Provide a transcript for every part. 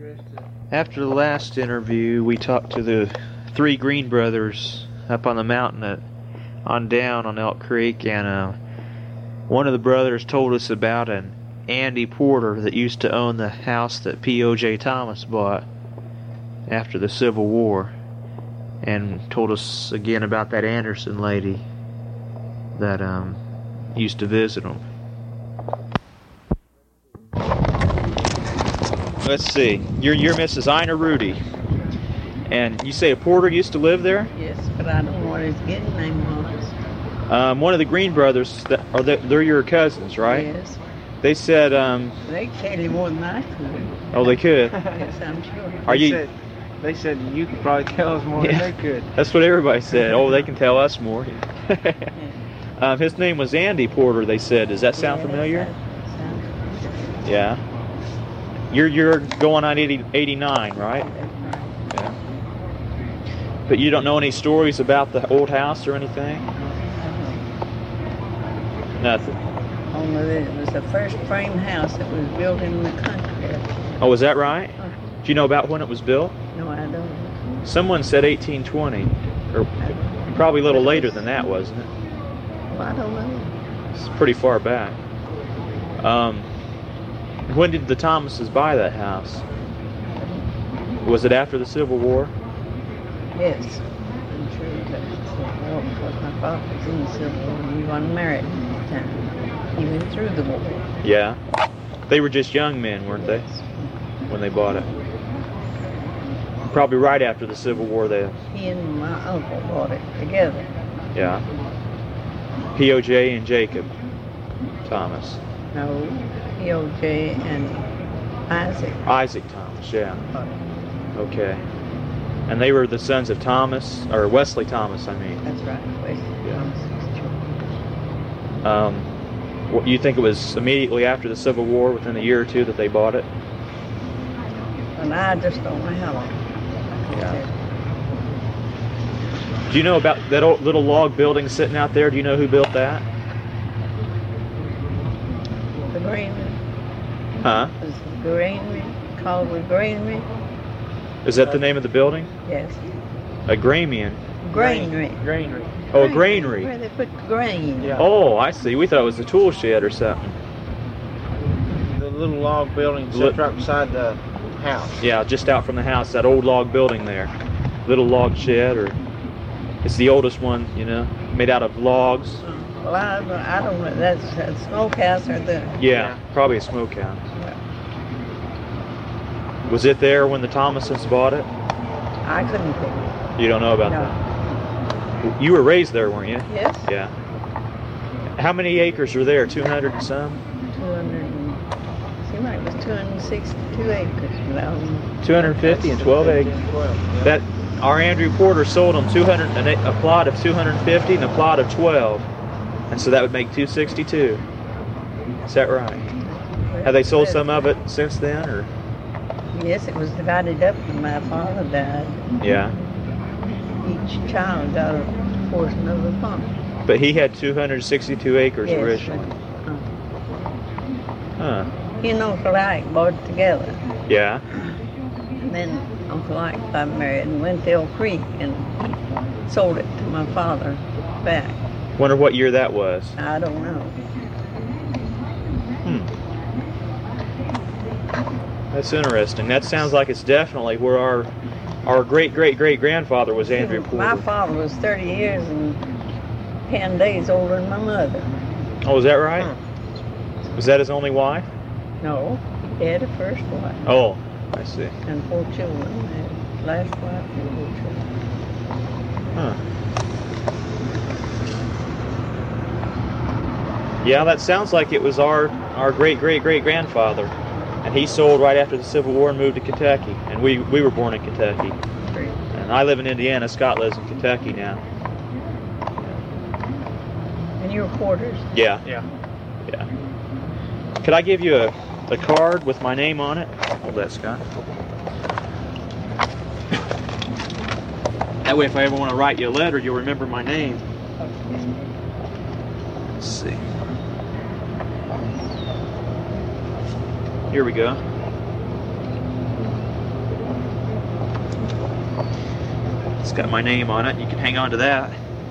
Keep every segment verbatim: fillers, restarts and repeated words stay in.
After the last interview, we talked to the three Green brothers up on the mountain at, on down on Elk Creek, and uh, one of the brothers told us about an Andy Porter that used to own the house that P O J Thomas bought after the Civil War, and told us again about that Anderson lady that um, used to visit him. Let's see. You're you're Missus Ina Rudy, and you say a Porter used to live there? Yes, but I don't know what his given name was. Um, one of the Green brothers, that, are they, they're your cousins, right? Yes. They said. Um, they tell you more than I could. Oh, they could. Yes, I'm sure. Are they you? Said, they said you could probably tell us more Yeah, than they could. That's what everybody said. Oh, they can tell us more. Yeah. um, his name was Andy Porter. They said. Does that sound Yeah, familiar? that sounds familiar. Yeah. You're you're going on eighty, eighty-nine, right? That's right. Yeah. But you don't know any stories about the old house or anything? Nothing. Only that it was the first frame house that was built in the country. Oh, is that right? Uh, Do you know about when it was built? No, I don't. Someone said eighteen twenty, or probably a little later than that, wasn't it? Well, I don't know. It's pretty far back. Um, when did the Thomases buy that house? Was it after the Civil War? Yes, I'm sure that was the war because my father was in the Civil War and he wasn't married at the time. He went through the war. Yeah. They were just young men, weren't they, Yes. when they bought it? Probably right after the Civil War, they. He and my uncle bought it together. Yeah. P O J and Jacob Thomas. No, P O J and Isaac Isaac Thomas, yeah. bought it. Okay. And they were the sons of Thomas, or Wesley Thomas, I mean. That's right. Wait, Yeah. Thomas's children. Um, what, you think it was immediately after the Civil War, within a year or two, that they bought it? And I just don't know how long. Yeah. Do you know about that old little log building sitting out there? Do you know who built that? The granary. Huh? Was the granary called the granary? Is that the name of the building? Yes. A Gramian. Granary. Granary. Oh, a Where granary. they put grain. Yeah. Oh, I see. We thought it was a tool shed or something. The little log building Li- sits right beside the house. Yeah, just out from the house, that old log building there. Little log shed, or it's the oldest one, you know, made out of logs. Well, I, don't- I don't know. That's a smokehouse or the. Yeah, Yeah. probably a smokehouse. Was it there when the Thomases bought it? I couldn't pick it. You don't know about No. that. You were raised there, weren't you? Yes. Yeah. How many acres are there? two hundred and some? two hundred and, seemed like it was two hundred sixty-two acres. But I don't know. two hundred fifty and twelve acres. twelve, yeah. That our Andrew Porter sold them two hundred, an a, a plot of two hundred fifty and a plot of twelve, and so that would make two sixty-two. Is that right? Have they sold some of it since then, or? Yes, it was divided up when my father died. Yeah. Each child got a portion of the farm. But he had two hundred sixty-two acres Yes. originally. Uh, Huh. he and Uncle Ike bought it together. Yeah. And then Uncle Ike got married and went to Elk Creek and he sold it to my father back. Wonder what year that was. I don't know. Hmm. That's interesting. That sounds like it's definitely where our our great great great grandfather was, Andrew Porter. My father was thirty years and ten days older than my mother. Oh, is that right? Was that his only wife? No, he had a first wife Oh, I see. and four children. His last wife and four children. Huh. Yeah, that sounds like it was our our great great great grandfather, and he sold right after the Civil War and moved to Kentucky, and we we were born in Kentucky, and I live in Indiana. Scott lives in Kentucky now. And your quarters? Yeah, Yeah. yeah. Could I give you a a card with my name on it? Hold that, Scott. That way, if I ever want to write you a letter, you'll remember my name. Let's see. Here we go. got my name on it. You can hang on to that.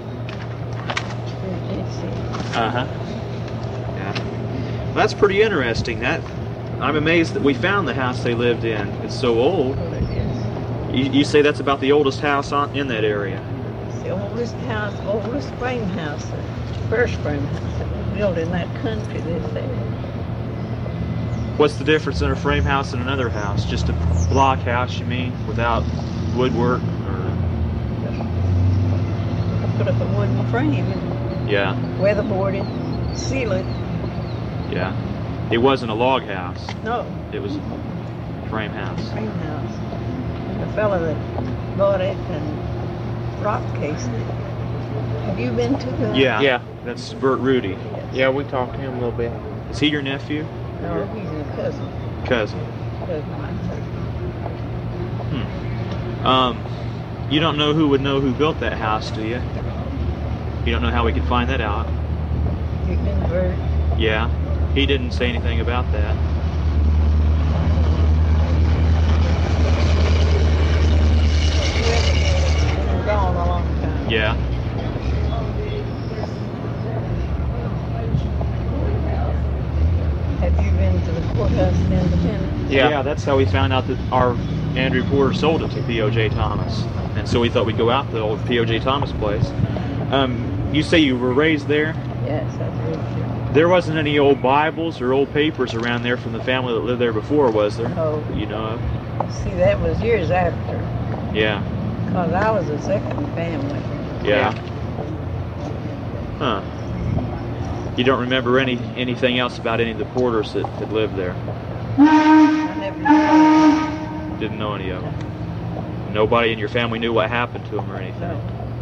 Uh huh. Yeah. Well, that's pretty interesting. That I'm amazed that we found the house they lived in. It's so old. Well, it is. You, you say that's about the oldest house on, in that area. It's the oldest house, oldest frame house, the first frame house that was built in that country, they say. What's the difference in a frame house and another house? Just a block house, you mean, without woodwork or? Put up a wooden frame and Yeah. weatherboarded, seal it. Yeah. It wasn't a log house. No, It was a frame house. frame house. And the fella that bought it and rock cased it. Have you been to the? Yeah. Yeah. That's Bert Rudy. Yeah, we talked to him a little bit. Is he your nephew? No, he's a cousin. Cousin. Cousin of my cousin. Hmm. Um, you don't know who would know who built that house, do you? You don't know how we could find that out? You've been Bert. Yeah. He didn't say anything about that. Been gone a long time. Yeah. Have you been to the courthouse in Independence? Yeah. Yeah, that's how we found out that our Andrew Porter sold it to P O J Thomas. And so we thought we'd go out to the old P O J Thomas place. Um, you say you were raised there? Yes, I believe you. There wasn't any old Bibles or old papers around there from the family that lived there before, was there? No. That you know of? See, that was years after, Yeah. because I was a second family. Yeah. Huh. You don't remember any anything else about any of the Porters that, that lived there? I never knew. Didn't know any of them. Nobody in your family knew what happened to them or anything? No.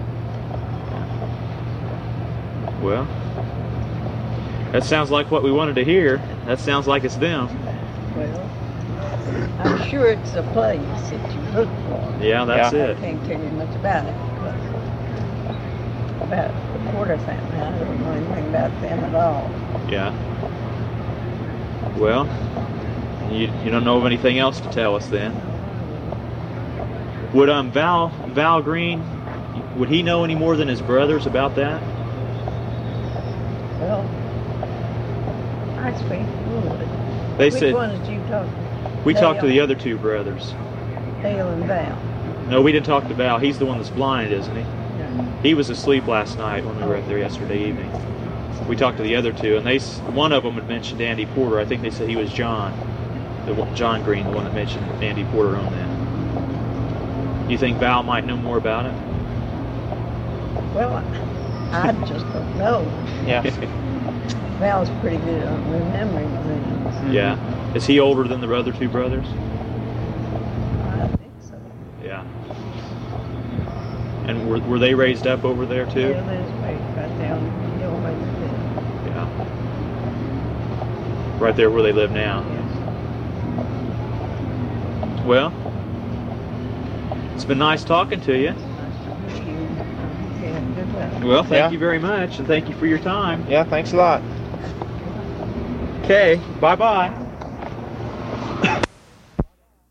Well, that sounds like what we wanted to hear. That sounds like it's them. Well, I'm sure it's a place that you look for. Yeah, that's Yeah. it. I can't tell you much about it, because about the Porter family, I don't know anything about them at all. Yeah. Well, you you don't know of anything else to tell us then? Would um Val Val Green, would he know any more than his brothers about that? Well, I expect you would. They Which said one did you talk to? we talked to the Dale? other two brothers. Dale and Val. No, we didn't talk to Val. He's the one that's blind, isn't he? Yeah. He was asleep last night when we were up there yesterday evening. We talked to the other two, and they s- one of them had mentioned Andy Porter. I think they said he was John, the one, John Green, the one that mentioned Andy Porter on that. You think Val might know more about it? Well, I, I just don't know. Yeah. Val's pretty good on remembering things. Yeah. Is he older than the other two brothers? I think so. Yeah. And were, were they raised up over there too? Yeah, there's right, right down the old way to Yeah. Right there where they live now. Yes. Well, it's been nice talking to you. Nice to meet you. Okay, good luck. Well, thank Yeah. you very much, and thank you for your time. Yeah, thanks a lot. Okay, bye-bye.